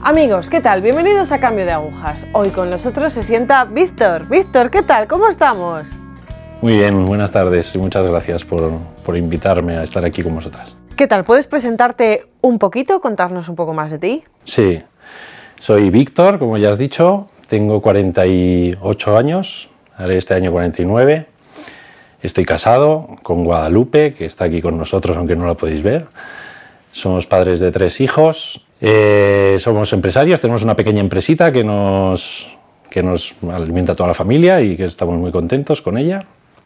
Amigos, ¿qué tal? Bienvenidos a Cambio de Agujas. Hoy con nosotros se sienta Víctor. Víctor, ¿qué tal? ¿Cómo estamos? Muy bien, buenas tardes y muchas gracias por invitarme a estar aquí con vosotras. ¿Qué tal? ¿Puedes presentarte un poquito, contarnos un poco más de ti? Sí, soy Víctor, como ya has dicho, tengo 48 años, haré este año 49. Estoy casado con Guadalupe, que está aquí con nosotros, aunque no la podéis ver. Somos padres de 3 hijos. Somos empresarios, tenemos una pequeña empresita que nos alimenta a toda la familia y que estamos muy contentos con ella.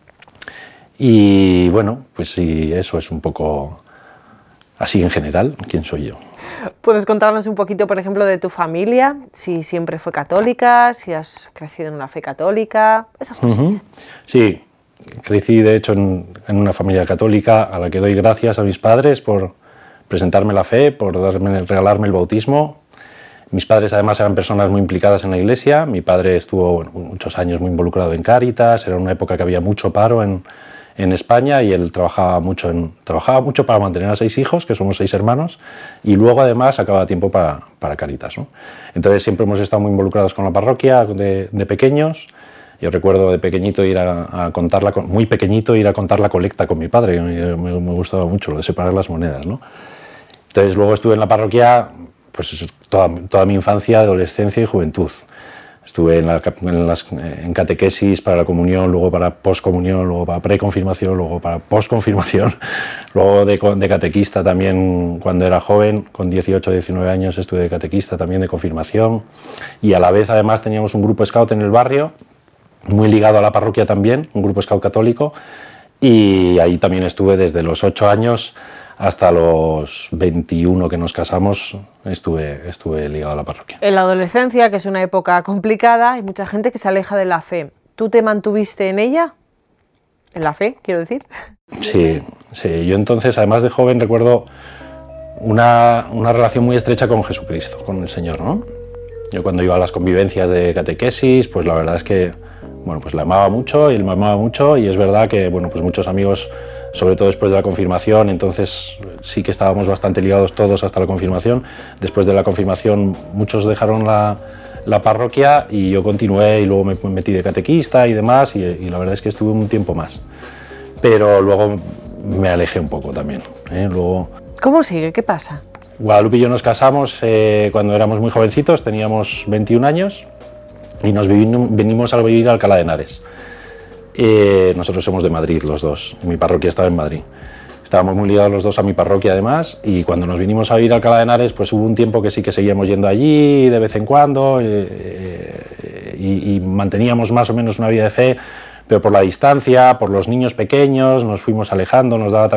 Y bueno, pues sí, eso es un poco así en general, quién soy yo. ¿Puedes contarnos un poquito, por ejemplo, de tu familia? Si siempre fue católica, si has crecido en una fe católica, esas cosas. Sí, crecí de hecho en una familia católica a la que doy gracias a mis padres por presentarme la fe, por regalarme el bautismo. Mis padres además eran personas muy implicadas en la iglesia. Mi padre estuvo muchos años muy involucrado en Cáritas, era una época que había mucho paro en España y él trabajaba mucho para mantener a 6 hijos, que somos 6 hermanos, y luego además sacaba tiempo para Cáritas, ¿no? Entonces siempre hemos estado muy involucrados con la parroquia de pequeños. Yo recuerdo de pequeñito muy pequeñito ir a contar la colecta con mi padre, que me gustaba mucho lo de separar las monedas, ¿no? Entonces luego estuve en la parroquia pues toda mi infancia, adolescencia y juventud. Estuve en catequesis para la comunión, luego para poscomunión, luego para preconfirmación, luego para posconfirmación, luego de catequista también cuando era joven, con 18 o 19 años estuve de catequista también de confirmación, y a la vez además teníamos un grupo scout en el barrio, muy ligado a la parroquia también, un grupo scout católico, y ahí también estuve desde los 8 años hasta los 21 que nos casamos, estuve ligado a la parroquia. En la adolescencia, que es una época complicada, hay mucha gente que se aleja de la fe. ¿Tú te mantuviste en ella? ¿En la fe, quiero decir? Sí. Yo entonces, además de joven, recuerdo una relación muy estrecha con Jesucristo, con el Señor, ¿no? Yo cuando iba a las convivencias de catequesis, pues la verdad es que, bueno, pues la amaba mucho y él me amaba mucho, y es verdad que, bueno, pues muchos amigos, sobre todo después de la confirmación, entonces sí que estábamos bastante ligados todos hasta la confirmación. Después de la confirmación muchos dejaron la parroquia y yo continué, y luego me metí de catequista y demás, y la verdad es que estuve un tiempo más. Pero luego me alejé un poco también, ¿eh? Luego... ¿Cómo sigue? ¿Qué pasa? Guadalupe y yo nos casamos cuando éramos muy jovencitos, teníamos 21 años, y nos venimos a vivir a Alcalá de Henares. Nosotros somos de Madrid los dos, mi parroquia estaba en Madrid. Estábamos muy ligados los dos a mi parroquia además, y cuando nos vinimos a vivir a Alcalá de Henares, pues hubo un tiempo que sí que seguíamos yendo allí de vez en cuando, y manteníamos más o menos una vida de fe, pero por la distancia, por los niños pequeños, nos fuimos alejando,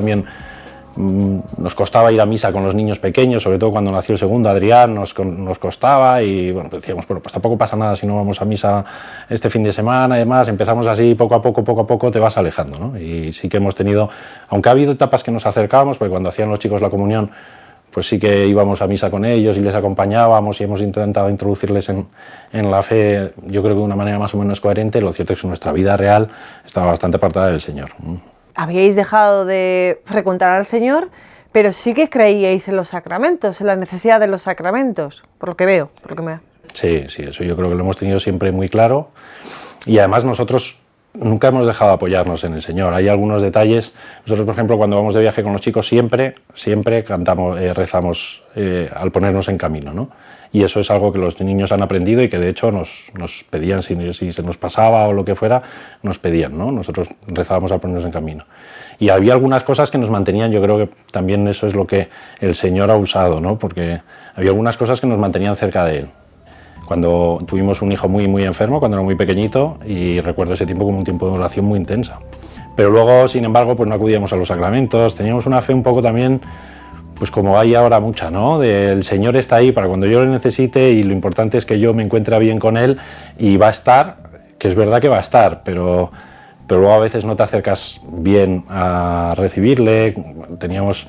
nos costaba ir a misa con los niños pequeños, sobre todo cuando nació el segundo, Adrián, nos costaba, y bueno, pues decíamos, bueno, pues tampoco pasa nada si no vamos a misa este fin de semana y demás. Empezamos así, poco a poco te vas alejando, ¿no? Y sí que hemos tenido, aunque ha habido etapas que nos acercábamos, porque cuando hacían los chicos la comunión, pues sí que íbamos a misa con ellos y les acompañábamos, y hemos intentado introducirles en la fe, yo creo que de una manera más o menos coherente. Lo cierto es que nuestra vida real estaba bastante apartada del Señor. Habíais dejado de frecuentar al Señor, pero sí que creíais en los sacramentos, en la necesidad de los sacramentos, por lo que veo, por lo que me... Sí, eso yo creo que lo hemos tenido siempre muy claro, y además nosotros nunca hemos dejado de apoyarnos en el Señor. Hay algunos detalles. Nosotros, por ejemplo, cuando vamos de viaje con los chicos, siempre cantamos, rezamos al ponernos en camino, ¿no? Y eso es algo que los niños han aprendido, y que de hecho nos pedían, si se nos pasaba o lo que fuera, nos pedían, ¿no? Nosotros rezábamos al ponernos en camino. Y había algunas cosas que nos mantenían, yo creo que también eso es lo que el Señor ha usado, ¿no? Porque había algunas cosas que nos mantenían cerca de Él. Cuando tuvimos un hijo muy, muy enfermo, cuando era muy pequeñito, y recuerdo ese tiempo como un tiempo de oración muy intensa. Pero luego, sin embargo, pues no acudíamos a los sacramentos, teníamos una fe un poco también, pues como hay ahora mucha, ¿no? El Señor está ahí para cuando yo le necesite, y lo importante es que yo me encuentre bien con Él, y va a estar, que es verdad que va a estar, pero luego a veces no te acercas bien a recibirle. Teníamos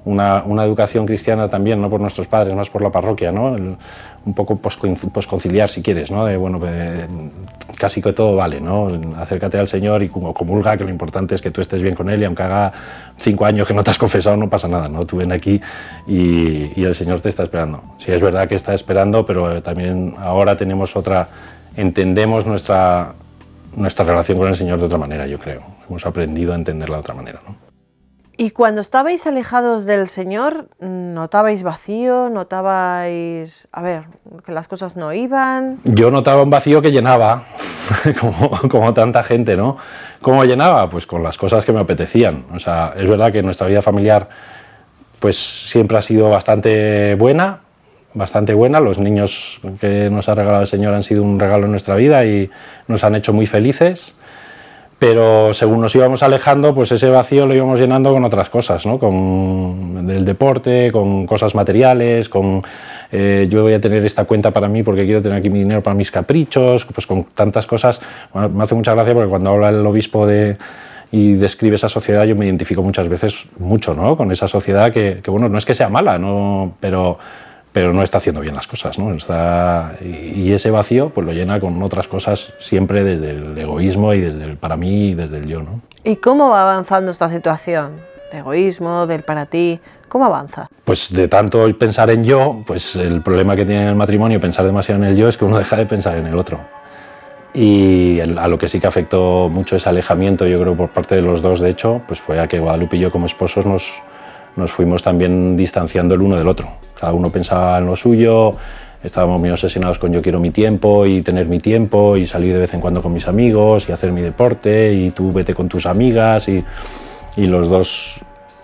una educación cristiana también, no por nuestros padres, más por la parroquia, ¿no? Un poco conciliar, si quieres, ¿no? De, bueno, casi que todo vale, ¿no? Acércate al Señor y comulga, que lo importante es que tú estés bien con Él, y aunque haga 5 años que no te has confesado, no pasa nada, ¿no? Tú ven aquí y el Señor te está esperando. Sí, es verdad que está esperando, pero también ahora entendemos nuestra relación con el Señor de otra manera, yo creo. Hemos aprendido a entenderla de otra manera, ¿no? Y cuando estabais alejados del Señor, ¿notabais vacío? ¿Notabais, que las cosas no iban? Yo notaba un vacío que llenaba, como tanta gente, ¿no? ¿Cómo llenaba? Pues con las cosas que me apetecían. O sea, es verdad que nuestra vida familiar pues siempre ha sido bastante buena. Los niños que nos ha regalado el Señor han sido un regalo en nuestra vida y nos han hecho muy felices. Pero según nos íbamos alejando, pues ese vacío lo íbamos llenando con otras cosas, ¿no? Con el deporte, con cosas materiales, yo voy a tener esta cuenta para mí porque quiero tener aquí mi dinero para mis caprichos, pues con tantas cosas. Bueno, me hace mucha gracia porque cuando habla el obispo y describe esa sociedad, yo me identifico muchas veces mucho, ¿no? Con esa sociedad que bueno, no es que sea mala, ¿no? Pero no está haciendo bien las cosas, ¿no? Y ese vacío pues lo llena con otras cosas, siempre desde el egoísmo y desde el para mí y desde el yo, ¿no? ¿Y cómo va avanzando esta situación? ¿De egoísmo, del para ti? ¿Cómo avanza? Pues de tanto pensar en yo, pues el problema que tiene en el matrimonio, pensar demasiado en el yo, es que uno deja de pensar en el otro. Y a lo que sí que afectó mucho ese alejamiento, yo creo, por parte de los dos, de hecho, pues fue a que Guadalupe y yo como esposos nos fuimos también distanciando el uno del otro. Cada uno pensaba en lo suyo, estábamos muy obsesionados con yo quiero mi tiempo y tener mi tiempo y salir de vez en cuando con mis amigos y hacer mi deporte y tú vete con tus amigas y los dos,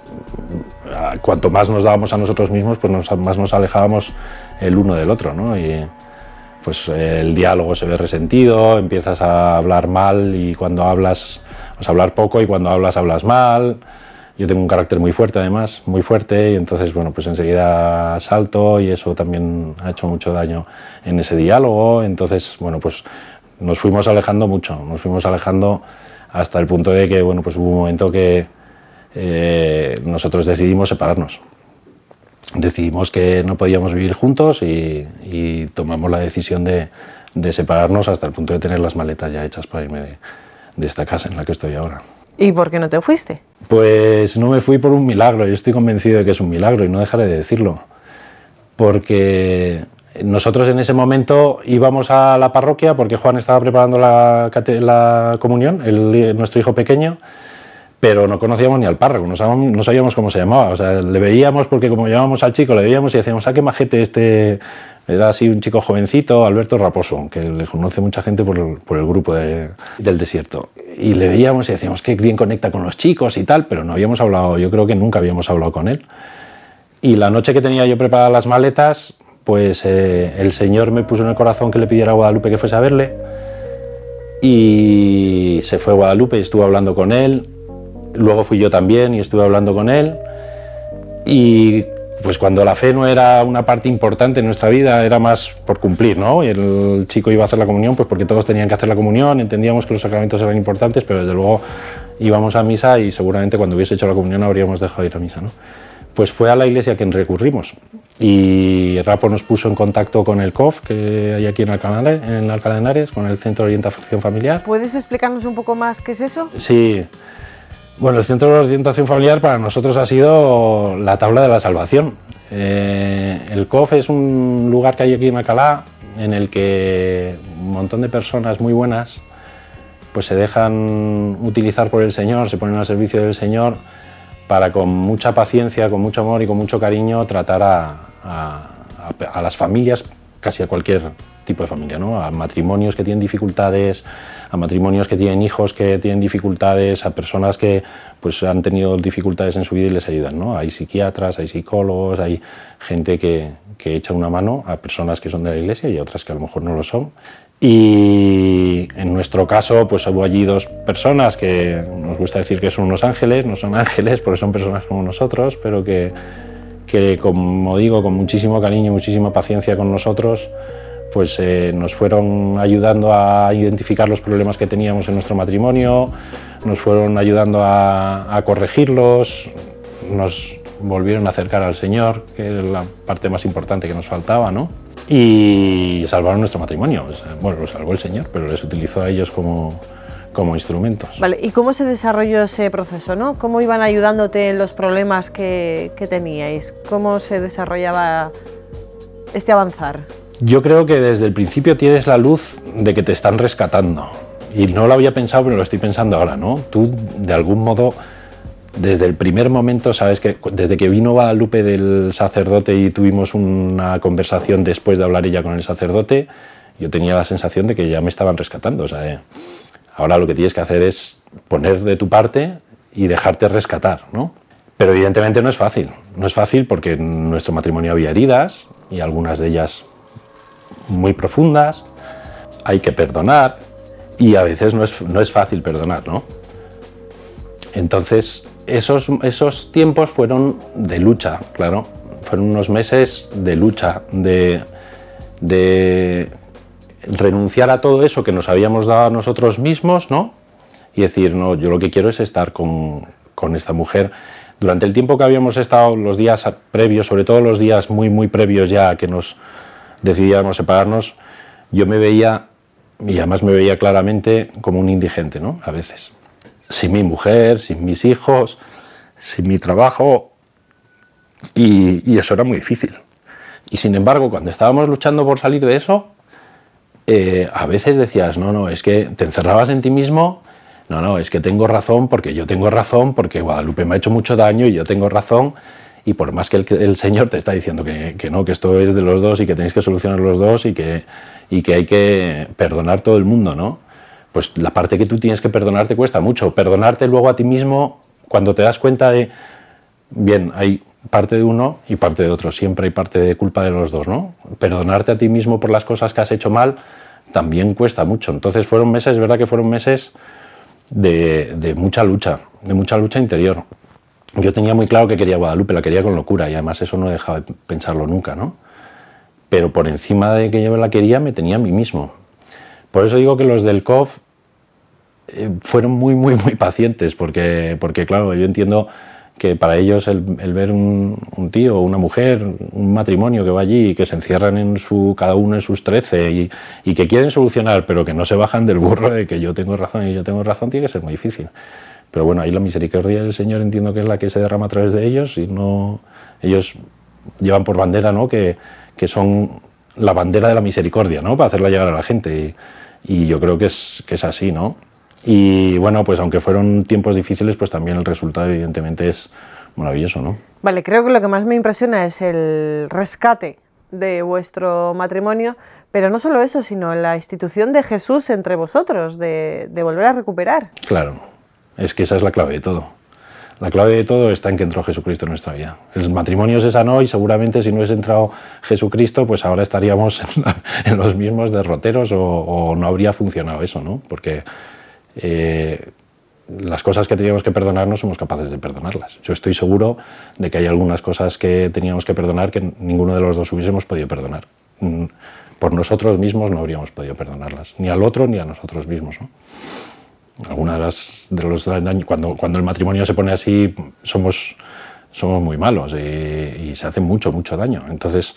cuanto más nos dábamos a nosotros mismos, pues más nos alejábamos el uno del otro, ¿no? Y pues el diálogo se ve resentido, empiezas a hablar mal y cuando hablas, a hablar poco y cuando hablas mal. Yo tengo un carácter muy fuerte además, muy fuerte, y entonces bueno, pues enseguida salto y eso también ha hecho mucho daño en ese diálogo. Entonces bueno, pues nos fuimos alejando mucho, hasta el punto de que bueno, pues hubo un momento que nosotros decidimos separarnos. Decidimos que no podíamos vivir juntos y tomamos la decisión de separarnos hasta el punto de tener las maletas ya hechas para irme de esta casa en la que estoy ahora. ¿Y por qué no te fuiste? Pues no me fui por un milagro, yo estoy convencido de que es un milagro y no dejaré de decirlo. Porque nosotros en ese momento íbamos a la parroquia porque Juan estaba preparando la comunión, nuestro hijo pequeño, pero no conocíamos ni al párroco, no sabíamos cómo se llamaba. O sea, le veíamos porque como llamábamos al chico, le veíamos y decíamos, qué majete este. Era así un chico jovencito, Alberto Raposo, que le conoce mucha gente por el grupo del desierto. Y le veíamos y decíamos que bien conecta con los chicos y tal, pero no habíamos hablado, yo creo que nunca habíamos hablado con él. Y la noche que tenía yo preparadas las maletas, pues el Señor me puso en el corazón que le pidiera a Guadalupe que fuese a verle. Y se fue a Guadalupe y estuve hablando con él. Luego fui yo también y estuve hablando con él. Y pues cuando la fe no era una parte importante en nuestra vida, era más por cumplir, ¿no? Y el chico iba a hacer la comunión, pues porque todos tenían que hacer la comunión, entendíamos que los sacramentos eran importantes, pero desde luego íbamos a misa y seguramente cuando hubiese hecho la comunión habríamos dejado de ir a misa, ¿no? Pues fue a la iglesia a quien recurrimos y Rapo nos puso en contacto con el COF que hay aquí en Alcalá de Henares, con el Centro de Orientación Familiar. ¿Puedes explicarnos un poco más qué es eso? Sí. Bueno, el Centro de Orientación Familiar para nosotros ha sido la tabla de la salvación. El COF es un lugar que hay aquí en Alcalá en el que un montón de personas muy buenas pues se dejan utilizar por el Señor, se ponen al servicio del Señor para con mucha paciencia, con mucho amor y con mucho cariño tratar a las familias, casi a cualquier tipo de familia, ¿no? A matrimonios que tienen dificultades, a matrimonios que tienen hijos que tienen dificultades, a personas que pues, han tenido dificultades en su vida y les ayudan, ¿no? Hay psiquiatras, hay psicólogos, hay gente que echa una mano a personas que son de la iglesia y a otras que a lo mejor no lo son. Y en nuestro caso pues hubo allí dos personas que nos gusta decir que son unos ángeles, no son ángeles porque son personas como nosotros, pero que como digo, con muchísimo cariño y muchísima paciencia con nosotros, pues nos fueron ayudando a identificar los problemas que teníamos en nuestro matrimonio, nos fueron ayudando a corregirlos, nos volvieron a acercar al Señor, que era la parte más importante que nos faltaba, ¿no? Y salvaron nuestro matrimonio. O sea, bueno, lo salvó el Señor, pero les utilizó a ellos como instrumentos. Vale, ¿y cómo se desarrolló ese proceso, no? ¿Cómo iban ayudándote en los problemas que teníais? ¿Cómo se desarrollaba este avanzar? Yo creo que desde el principio tienes la luz de que te están rescatando. Y no lo había pensado, pero lo estoy pensando ahora, ¿no? Tú, de algún modo, desde el primer momento, sabes que desde que vino Guadalupe del sacerdote y tuvimos una conversación después de hablar ella con el sacerdote, yo tenía la sensación de que ya me estaban rescatando. O sea, ahora lo que tienes que hacer es poner de tu parte y dejarte rescatar, ¿no? Pero evidentemente no es fácil porque en nuestro matrimonio había heridas y algunas de ellas muy profundas, hay que perdonar y a veces no es fácil perdonar, ¿no? Entonces esos tiempos fueron de lucha, claro, fueron unos meses de lucha, de renunciar a todo eso que nos habíamos dado a nosotros mismos, ¿no? Y decir, no, yo lo que quiero es estar con esta mujer. Durante el tiempo que habíamos estado, los días previos, sobre todo los días muy previos ya a que nos decidíamos separarnos, yo me veía, y además me veía claramente, como un indigente, ¿no? A veces. Sin mi mujer, sin mis hijos, sin mi trabajo, y eso era muy difícil. Y sin embargo, cuando estábamos luchando por salir de eso, a veces decías, no, es que te encerrabas en ti mismo, no, es que tengo razón porque yo tengo razón, porque Guadalupe me ha hecho mucho daño y yo tengo razón, y por más que el Señor te está diciendo que no, que esto es de los dos y que tenéis que solucionar los dos y que hay que perdonar todo el mundo, ¿no? Pues la parte que tú tienes que perdonar te cuesta mucho. Perdonarte luego a ti mismo, cuando te das cuenta de, bien, hay parte de uno y parte de otro, siempre hay parte de culpa de los dos, ¿no? Perdonarte a ti mismo por las cosas que has hecho mal también cuesta mucho. Entonces fueron meses, es verdad que fueron meses de mucha lucha interior. Yo tenía muy claro que quería a Guadalupe, la quería con locura y además eso no he dejado de pensarlo nunca, ¿no? Pero por encima de que yo la quería, me tenía a mí mismo. Por eso digo que los del COF fueron muy pacientes, porque claro, yo entiendo que para ellos el ver un tío o una mujer, un matrimonio que va allí y que se encierran cada uno en sus 13 y que quieren solucionar, pero que no se bajan del burro de que yo tengo razón y yo tengo razón, tiene que ser muy difícil. Pero bueno, ahí la misericordia del Señor entiendo que es la que se derrama a través de ellos y no, ellos llevan por bandera, ¿no?, que son la bandera de la misericordia, ¿no?, para hacerla llegar a la gente y yo creo que es así, ¿no? Y bueno, pues aunque fueron tiempos difíciles, pues también el resultado evidentemente es maravilloso, ¿no? Vale, creo que lo que más me impresiona es el rescate de vuestro matrimonio, pero no solo eso, sino la institución de Jesús entre vosotros, de volver a recuperar. Claro, es que esa es la clave de todo. La clave de todo está en que entró Jesucristo en nuestra vida. El matrimonio se sanó y seguramente si no hubiese entrado Jesucristo, pues ahora estaríamos en los mismos derroteros o no habría funcionado eso, ¿no? Porque las cosas que teníamos que perdonar no somos capaces de perdonarlas. Yo estoy seguro de que hay algunas cosas que teníamos que perdonar que ninguno de los dos hubiésemos podido perdonar. Por nosotros mismos no habríamos podido perdonarlas, ni al otro ni a nosotros mismos, ¿no? Algunas de los daños, cuando el matrimonio se pone así, somos muy malos y se hace mucho daño. Entonces,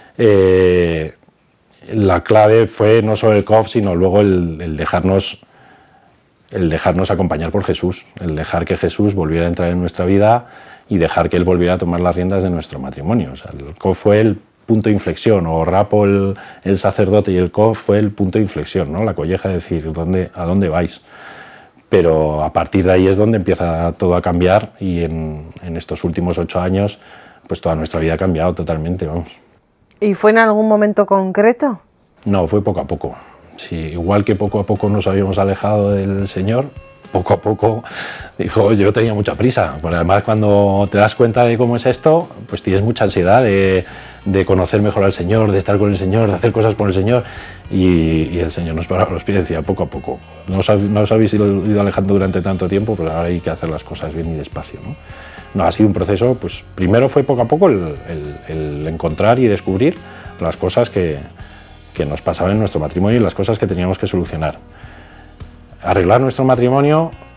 la clave fue no solo el COF, sino luego el dejarnos acompañar por Jesús, el dejar que Jesús volviera a entrar en nuestra vida y dejar que Él volviera a tomar las riendas de nuestro matrimonio. O sea, el COF fue el punto de inflexión, o Rapo, el sacerdote, y el COF fue el punto de inflexión, ¿no? La colleja de decir, ¿a dónde vais? Pero a partir de ahí es donde empieza todo a cambiar y en estos últimos 8 años pues toda nuestra vida ha cambiado totalmente, vamos. ¿Y fue en algún momento concreto? No, fue poco a poco. Sí, igual que poco a poco nos habíamos alejado del Señor, poco a poco dijo, yo tenía mucha prisa. Bueno, además cuando te das cuenta de cómo es esto, pues tienes mucha ansiedad de conocer mejor al Señor, de estar con el Señor, de hacer cosas por el Señor. Y el Señor nos paraba los pies y decía, poco a poco. No os habéis ido alejando durante tanto tiempo, pero ahora hay que hacer las cosas bien y despacio, ¿no? No, ha sido un proceso, pues primero fue poco a poco el encontrar y descubrir las cosas que nos pasaban en nuestro matrimonio y las cosas que teníamos que solucionar. Arreglar nuestro matrimonio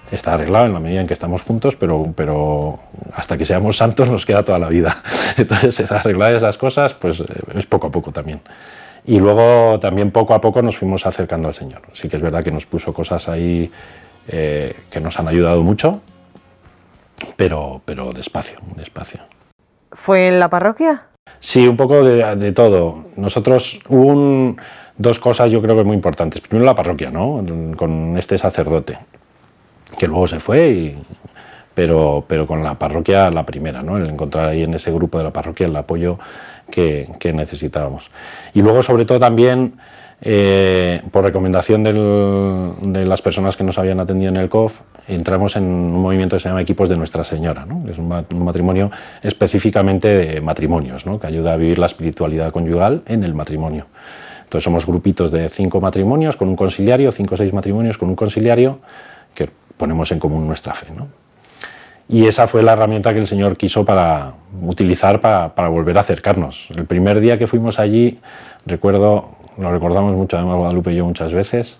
está arreglado en la medida en que estamos juntos, pero hasta que seamos santos nos queda toda la vida. Entonces, arreglar esas cosas, pues es poco a poco también. Y luego también poco a poco nos fuimos acercando al Señor. Sí que es verdad que nos puso cosas ahí que nos han ayudado mucho, pero despacio, despacio. ¿Fue en la parroquia? Sí, un poco de todo. Nosotros hubo dos cosas yo creo que muy importantes. Primero la parroquia, ¿no? Con este sacerdote, que luego se fue, pero con la parroquia la primera, ¿no? El encontrar ahí en ese grupo de la parroquia el apoyo que necesitábamos. Y luego sobre todo también por recomendación de las personas que nos habían atendido en el COF, entramos en un movimiento que se llama Equipos de Nuestra Señora, ¿no? Que es un matrimonio específicamente de matrimonios, ¿no? Que ayuda a vivir la espiritualidad conyugal en el matrimonio. Entonces somos grupitos de 5 matrimonios con un conciliario, 5 o 6 matrimonios con un conciliario, que ponemos en común nuestra fe, ¿no? Y esa fue la herramienta que el Señor quiso utilizar para volver a acercarnos. El primer día que fuimos allí, lo recordamos mucho, además Guadalupe y yo muchas veces,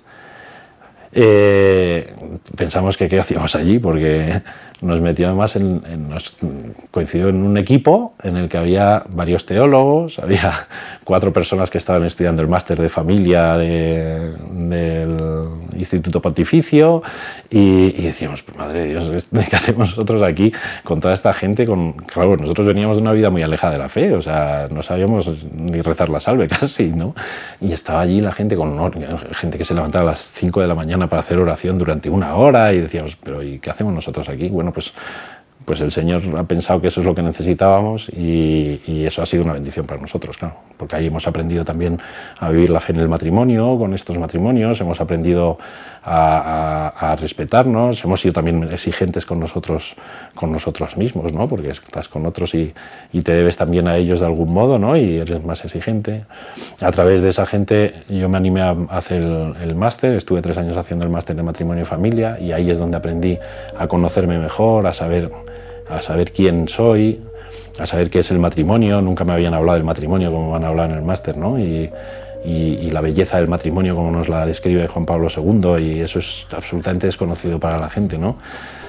pensamos que qué hacíamos allí, porque nos metió además coincidió en un equipo en el que había varios teólogos, había 4 personas que estaban estudiando el máster de familia del Instituto Pontificio y decíamos, pues madre de Dios, ¿qué hacemos nosotros aquí con toda esta gente? Claro, nosotros veníamos de una vida muy alejada de la fe, o sea, no sabíamos ni rezar la salve casi, ¿no? Y estaba allí la gente gente que se levantaba a las 5 de la mañana para hacer oración durante 1 hora y decíamos, pero ¿y qué hacemos nosotros aquí? Bueno, pues el Señor ha pensado que eso es lo que necesitábamos y eso ha sido una bendición para nosotros, claro, porque ahí hemos aprendido también a vivir la fe en el matrimonio, con estos matrimonios, hemos aprendido a respetarnos, hemos sido también exigentes con nosotros mismos, ¿no? Porque estás con otros y te debes también a ellos de algún modo, ¿no? Y eres más exigente. A través de esa gente yo me animé a hacer el máster, estuve 3 años haciendo el máster de matrimonio y familia y ahí es donde aprendí a conocerme mejor, a saber quién soy, a saber qué es el matrimonio. Nunca me habían hablado del matrimonio como van a hablar en el máster, ¿no? Y la belleza del matrimonio como nos la describe Juan Pablo II, y eso es absolutamente desconocido para la gente, ¿no?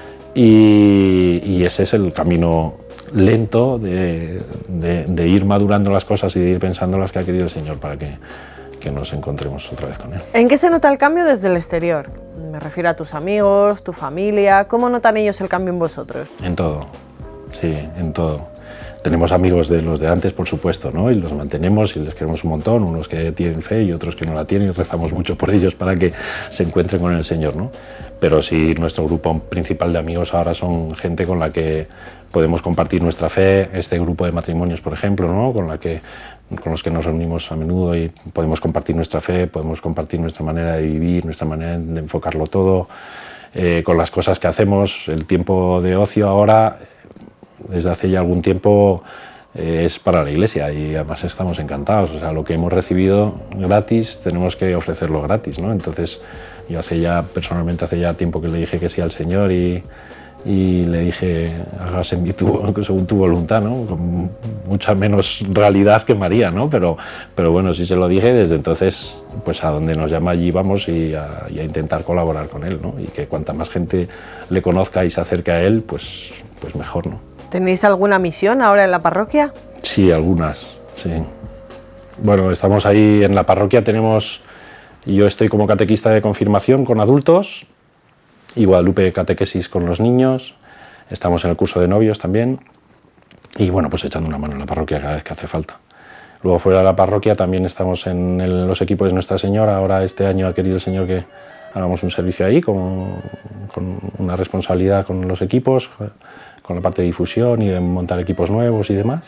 Y ese es el camino lento de ir madurando las cosas y de ir pensando las que ha querido el Señor para que nos encontremos otra vez con Él. ¿En qué se nota el cambio desde el exterior? Me refiero a tus amigos, tu familia. ¿Cómo notan ellos el cambio en vosotros? En todo, sí, en todo. Tenemos amigos de los de antes, por supuesto, ¿no? Y los mantenemos y les queremos un montón, unos que tienen fe y otros que no la tienen, y rezamos mucho por ellos para que se encuentren con el Señor, ¿no? Pero sí, nuestro grupo principal de amigos ahora son gente con la que podemos compartir nuestra fe, este grupo de matrimonios, por ejemplo, ¿no? Con los que nos reunimos a menudo y podemos compartir nuestra fe, podemos compartir nuestra manera de vivir, nuestra manera de enfocarlo todo, con las cosas que hacemos. El tiempo de ocio ahora, desde hace ya algún tiempo, es para la Iglesia y además estamos encantados. O sea, lo que hemos recibido gratis tenemos que ofrecerlo gratis, ¿no? Entonces yo personalmente hace ya tiempo que le dije que sí al Señor y le dije, hágase en mí según tu voluntad, ¿no? Con mucha menos realidad que María, ¿no? Pero bueno, sí se lo dije, desde entonces, pues a donde nos llama allí vamos y a intentar colaborar con Él, ¿no? Y que cuanta más gente le conozca y se acerque a Él, pues mejor, ¿no? ¿Tenéis alguna misión ahora en la parroquia? Sí, algunas, sí. Bueno, estamos ahí en la parroquia, yo estoy como catequista de confirmación con adultos y Guadalupe catequesis con los niños, estamos en el curso de novios también y bueno, pues echando una mano en la parroquia cada vez que hace falta. Luego fuera de la parroquia también estamos en los equipos de Nuestra Señora. Ahora este año ha querido el Señor que hagamos un servicio ahí con una responsabilidad con los equipos, con la parte de difusión y de montar equipos nuevos y demás.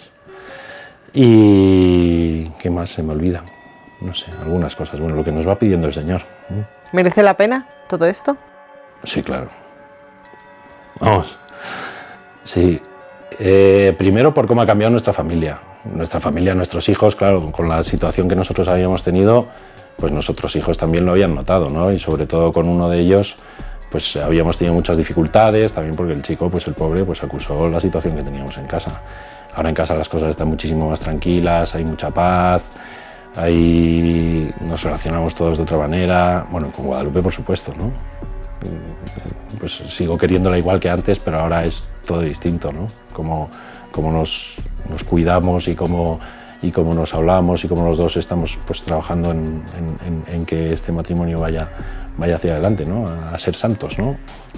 Y ¿qué más se me olvida? No sé, algunas cosas. Bueno, lo que nos va pidiendo el Señor. ¿Merece la pena todo esto? Sí, claro. Vamos. Sí. Primero por cómo ha cambiado nuestra familia. Nuestros hijos, claro, con la situación que nosotros habíamos tenido, pues nuestros hijos también lo habían notado, ¿no? Y sobre todo con uno de ellos, pues habíamos tenido muchas dificultades, también porque el chico, pues el pobre, pues acusó la situación que teníamos en casa. Ahora en casa las cosas están muchísimo más tranquilas, hay mucha paz, nos relacionamos todos de otra manera, bueno, con Guadalupe por supuesto, ¿no? pues sigo queriéndola igual que antes, pero ahora es todo distinto, ¿no? Cómo nos cuidamos y cómo nos hablamos y cómo los dos estamos pues trabajando en que este matrimonio vaya hacia adelante, ¿no? A ser santos, ¿no?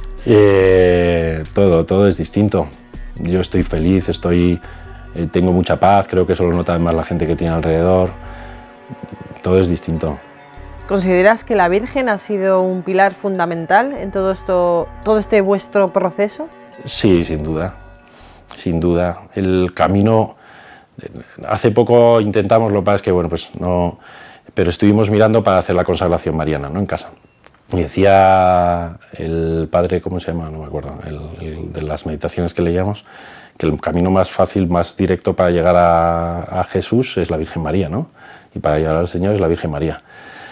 Todo es distinto. Yo estoy feliz, tengo mucha paz, creo que eso lo nota más la gente que tiene alrededor. Todo es distinto. ¿Consideras que la Virgen ha sido un pilar fundamental en todo este vuestro proceso? Sí, sin duda. Sin duda. El camino... Hace poco intentamos, lo que pasa es que, bueno, pues no... Pero estuvimos mirando para hacer la consagración mariana, ¿no? En casa. Y decía el padre, ¿cómo se llama? No me acuerdo, el de las meditaciones que leíamos, que el camino más fácil, más directo para llegar a Jesús es la Virgen María, ¿no? Y para llegar al Señor es la Virgen María.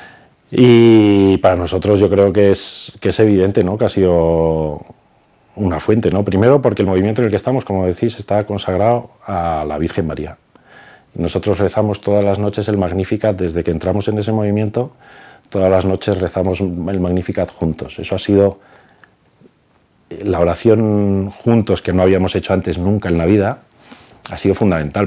Y para nosotros yo creo que es evidente, ¿no? Que ha sido una fuente, ¿no? Primero porque el movimiento en el que estamos, como decís, está consagrado a la Virgen María. Y nosotros rezamos todas las noches el Magnificat desde que entramos en ese movimiento. Todas las noches rezamos el Magnificat juntos. Eso ha sido la oración juntos que no habíamos hecho antes nunca en la vida. Ha sido fundamental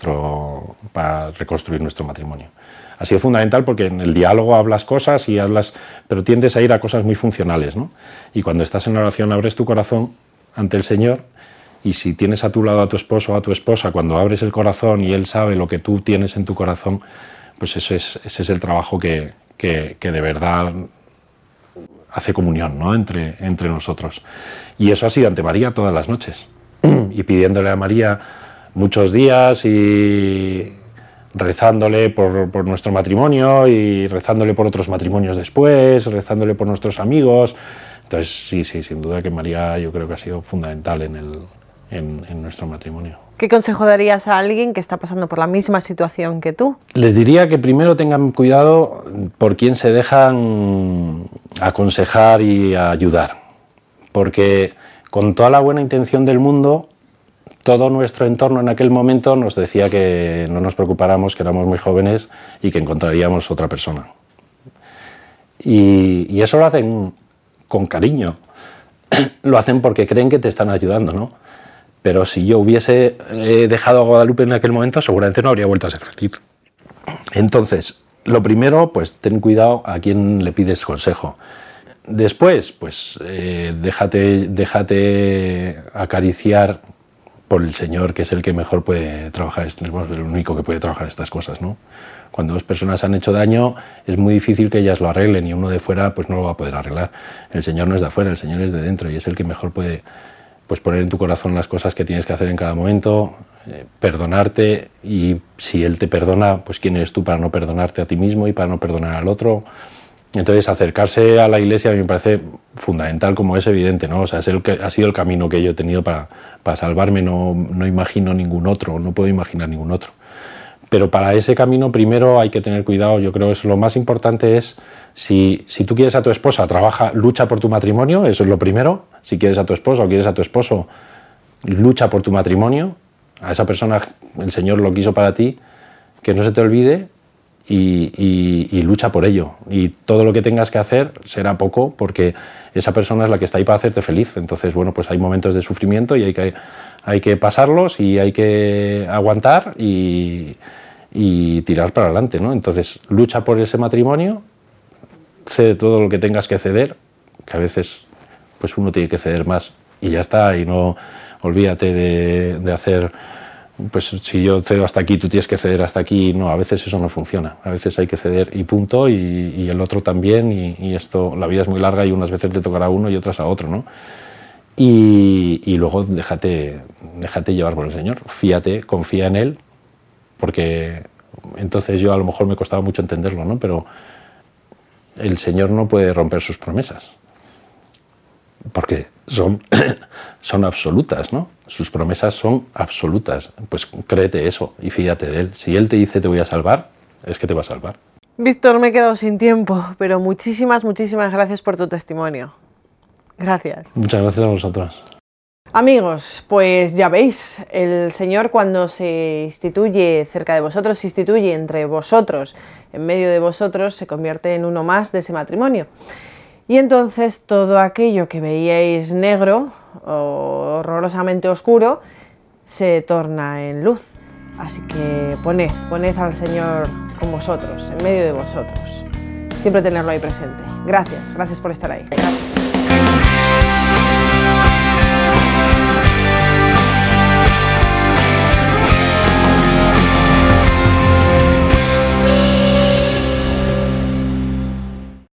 para reconstruir nuestro matrimonio. Ha sido fundamental porque en el diálogo hablas cosas pero tiendes a ir a cosas muy funcionales, ¿no? Y cuando estás en la oración abres tu corazón ante el Señor, y si tienes a tu lado a tu esposo o a tu esposa, cuando abres el corazón y él sabe lo que tú tienes en tu corazón, pues ese es el trabajo que de verdad hace comunión, ¿no? entre nosotros. Y eso ha sido ante María todas las noches. Y pidiéndole a María muchos días y rezándole por nuestro matrimonio y rezándole por otros matrimonios después, rezándole por nuestros amigos. Entonces, sí, sin duda que María yo creo que ha sido fundamental en nuestro matrimonio. ¿Qué consejo darías a alguien que está pasando por la misma situación que tú? Les diría que primero tengan cuidado por quién se dejan aconsejar y ayudar, porque con toda la buena intención del mundo, todo nuestro entorno en aquel momento nos decía que no nos preocupáramos, que éramos muy jóvenes y que encontraríamos otra persona. Y eso lo hacen con cariño, lo hacen porque creen que te están ayudando, ¿no? Pero si yo hubiese dejado a Guadalupe en aquel momento, seguramente no habría vuelto a ser feliz. Entonces, lo primero, pues ten cuidado a quién le pides consejo. Después, pues déjate acariciar por el Señor, que es el que mejor puede trabajar, es el único que puede trabajar estas cosas, ¿no? Cuando dos personas han hecho daño, es muy difícil que ellas lo arreglen y uno de fuera pues no lo va a poder arreglar. El Señor no es de afuera, el Señor es de dentro y es el que mejor puede pues poner en tu corazón las cosas que tienes que hacer en cada momento, perdonarte, y si Él te perdona, pues quién eres tú para no perdonarte a ti mismo y para no perdonar al otro. Entonces acercarse a la Iglesia a mí me parece fundamental, como es evidente, ¿no? O sea, ha sido el camino que yo he tenido para salvarme, no imagino ningún otro, no puedo imaginar ningún otro. Pero para ese camino primero hay que tener cuidado. Yo creo que lo más importante es, si tú quieres a tu esposa, lucha por tu matrimonio, eso es lo primero. Si quieres a tu esposa o quieres a tu esposo, lucha por tu matrimonio. A esa persona el Señor lo quiso para ti, que no se te olvide y lucha por ello. Y todo lo que tengas que hacer será poco, porque esa persona es la que está ahí para hacerte feliz. Entonces, bueno, pues hay momentos de sufrimiento y hay que pasarlos y hay que aguantar y tirar para adelante, ¿no? Entonces, lucha por ese matrimonio, cede todo lo que tengas que ceder, que a veces pues uno tiene que ceder más y ya está, y no olvídate de hacer, pues si yo cedo hasta aquí, tú tienes que ceder hasta aquí. No, a veces eso no funciona, a veces hay que ceder y punto, y el otro también, y esto, la vida es muy larga y unas veces le tocará a uno y otras a otro, ¿no? Y luego déjate llevar por el Señor, fíate, confía en Él, porque entonces yo a lo mejor me costaba mucho entenderlo, ¿no? Pero el Señor no puede romper sus promesas, porque son absolutas, ¿no? Sus promesas son absolutas. Pues créete eso y fíjate de Él. Si Él te dice te voy a salvar, es que te va a salvar. Víctor, me he quedado sin tiempo, pero muchísimas gracias por tu testimonio. Gracias. Muchas gracias a vosotros. Amigos, pues ya veis, el Señor cuando se instituye cerca de vosotros, se instituye entre vosotros, en medio de vosotros, se convierte en uno más de ese matrimonio. Y entonces todo aquello que veíais negro o horrorosamente oscuro se torna en luz. Así que poned al Señor con vosotros, en medio de vosotros. Siempre tenerlo ahí presente. Gracias por estar ahí. Gracias.